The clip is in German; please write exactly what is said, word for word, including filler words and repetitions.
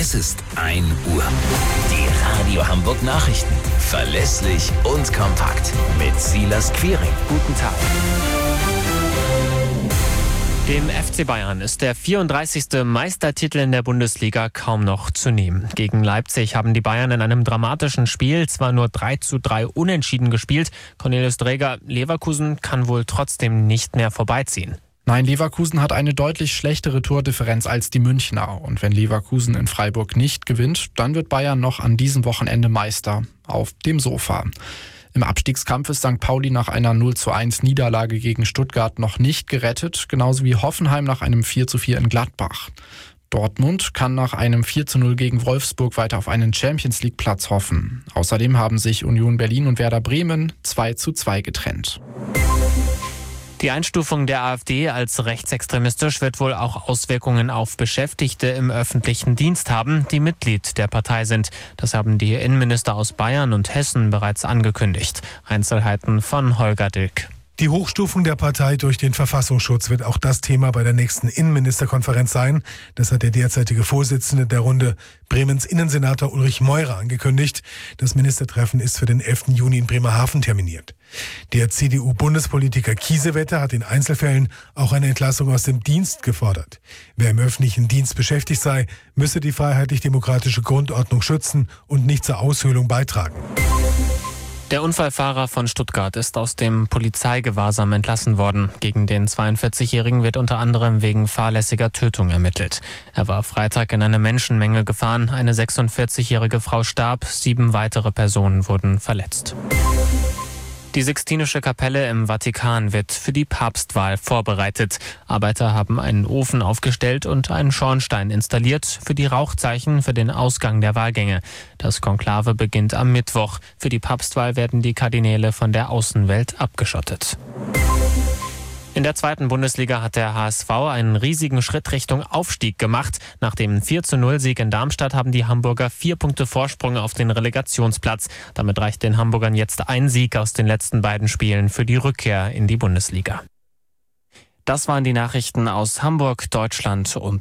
Es ist ein Uhr. Die Radio Hamburg Nachrichten. Verlässlich und kompakt. Mit Silas Quiring. Guten Tag. Dem F C Bayern ist der vierunddreißigste Meistertitel in der Bundesliga kaum noch zu nehmen. Gegen Leipzig haben die Bayern in einem dramatischen Spiel zwar nur drei zu drei unentschieden gespielt. Cornelius Dreger, Leverkusen kann wohl trotzdem nicht mehr vorbeiziehen. Nein, Leverkusen hat eine deutlich schlechtere Tordifferenz als die Münchner. Und wenn Leverkusen in Freiburg nicht gewinnt, dann wird Bayern noch an diesem Wochenende Meister. Auf dem Sofa. Im Abstiegskampf ist Sankt Pauli nach einer null zu eins Niederlage gegen Stuttgart noch nicht gerettet, genauso wie Hoffenheim nach einem vier zu vier in Gladbach. Dortmund kann nach einem vier zu null gegen Wolfsburg weiter auf einen Champions-League-Platz hoffen. Außerdem haben sich Union Berlin und Werder Bremen zwei zu zwei getrennt. Die Einstufung der AfD als rechtsextremistisch wird wohl auch Auswirkungen auf Beschäftigte im öffentlichen Dienst haben, die Mitglied der Partei sind. Das haben die Innenminister aus Bayern und Hessen bereits angekündigt. Einzelheiten von Holger Dilk. Die Hochstufung der Partei durch den Verfassungsschutz wird auch das Thema bei der nächsten Innenministerkonferenz sein. Das hat der derzeitige Vorsitzende der Runde, Bremens Innensenator Ulrich Meurer, angekündigt. Das Ministertreffen ist für den elften Juni in Bremerhaven terminiert. Der C D U-Bundespolitiker Kiesewetter hat in Einzelfällen auch eine Entlassung aus dem Dienst gefordert. Wer im öffentlichen Dienst beschäftigt sei, müsse die freiheitlich-demokratische Grundordnung schützen und nicht zur Aushöhlung beitragen. Der Unfallfahrer von Stuttgart ist aus dem Polizeigewahrsam entlassen worden. Gegen den zweiundvierzigjährigen wird unter anderem wegen fahrlässiger Tötung ermittelt. Er war Freitag in eine Menschenmenge gefahren. Eine sechsundvierzigjährige Frau starb, sieben weitere Personen wurden verletzt. Die Sixtinische Kapelle im Vatikan wird für die Papstwahl vorbereitet. Arbeiter haben einen Ofen aufgestellt und einen Schornstein installiert für die Rauchzeichen für den Ausgang der Wahlgänge. Das Konklave beginnt am Mittwoch. Für die Papstwahl werden die Kardinäle von der Außenwelt abgeschottet. In der zweiten Bundesliga hat der H S V einen riesigen Schritt Richtung Aufstieg gemacht. Nach dem vier zu null Sieg in Darmstadt haben die Hamburger vier Punkte Vorsprung auf den Relegationsplatz. Damit reicht den Hamburgern jetzt ein Sieg aus den letzten beiden Spielen für die Rückkehr in die Bundesliga. Das waren die Nachrichten aus Hamburg, Deutschland und